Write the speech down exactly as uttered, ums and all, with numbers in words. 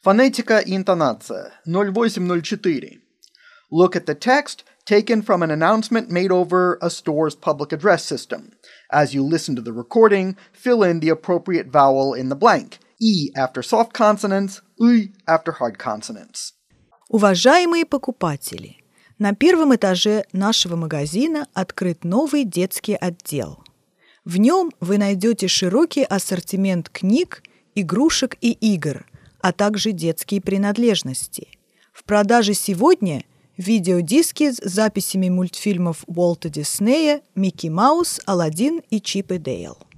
Фонетика и интонация. ноль восемь ноль четыре. Look at the text taken from an announcement made over a store's public address system. As you listen to the recording, fill in the appropriate vowel in the blank. E after soft consonants, U after hard consonants. Уважаемые покупатели, на первом этаже нашего магазина открыт новый детский отдел. В нем вы найдете широкий ассортимент книг, игрушек и игр, а также детские принадлежности. В продаже сегодня видеодиски с записями мультфильмов Уолта Диснея, Микки Маус, Аладдин и Чип и Дейл.